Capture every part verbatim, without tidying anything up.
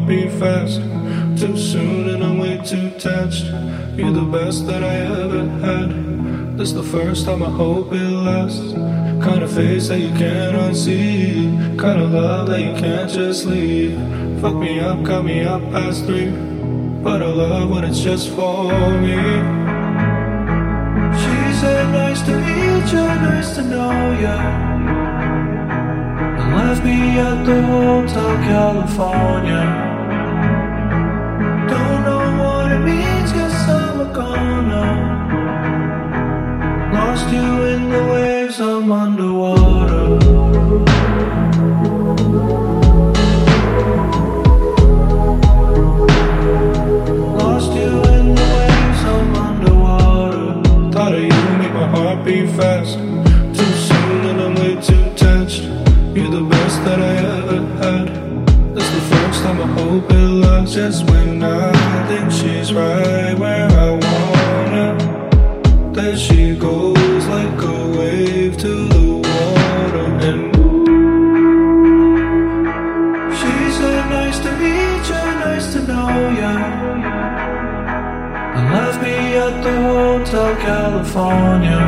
heartbeat fast. Too soon and I'm way too attached. You're the best that I ever had. This the first time, I hope it lasts. Kind of face that you can't unsee. Kind of love that you can't just leave. Fuck me up, cut me up past three. But I love when it's just for me. She said nice to meet you, nice to know ya, and left me at the Hotel California. Don't know what it means, guess I'm a goner. Lost you in the waves, I'm underwater. Lost you in the waves, I'm underwater. Thought of you make my heart beat fast. Too soon and I'm way too attached. You're the best that I ever had. This the first time, I hope it lasts. Just when I think she's right where I want her, there she goes like a wave to the water. And she said nice to meet you, nice to know ya, and left me at the Hotel California.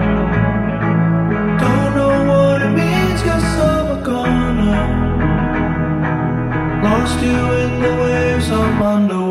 Don't know what it means, guess I'm a goner. Lost you in the waves, I'm under